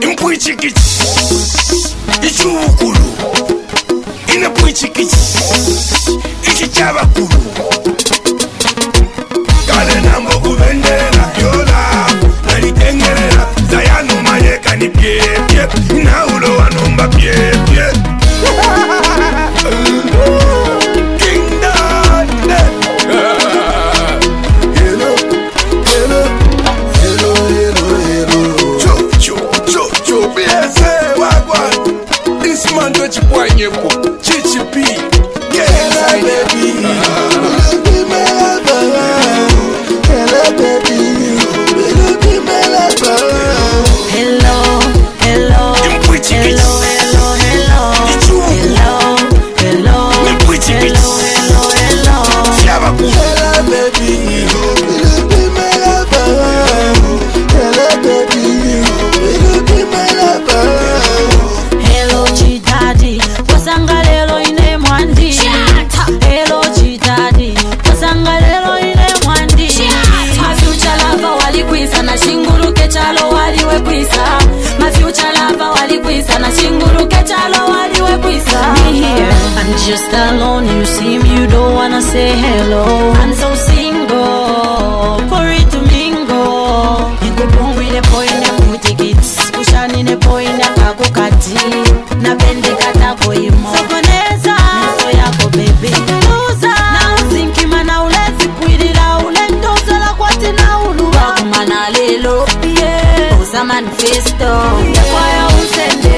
Impwichikichi Ichukulu Inapwichikichi Ichichabakulu Kale nambo kubendela yola Nalitengerela Zayanu mayeka ni pie pie Inaulo wanumba pie pie I'm just alone, you see me, you don't wanna say hello. I'm so single, for it to mingle. You go wrong with the boy in the tickets. Kushan in the boy in the kago kati. Na bende kata ko imo. So koneza, so yako baby. Loser, na usinki mana ulezi kuidira ulendo sala kwati na uluwa. Wakumana lelo, yeah. Osa manifesto, ya kwa ya usende.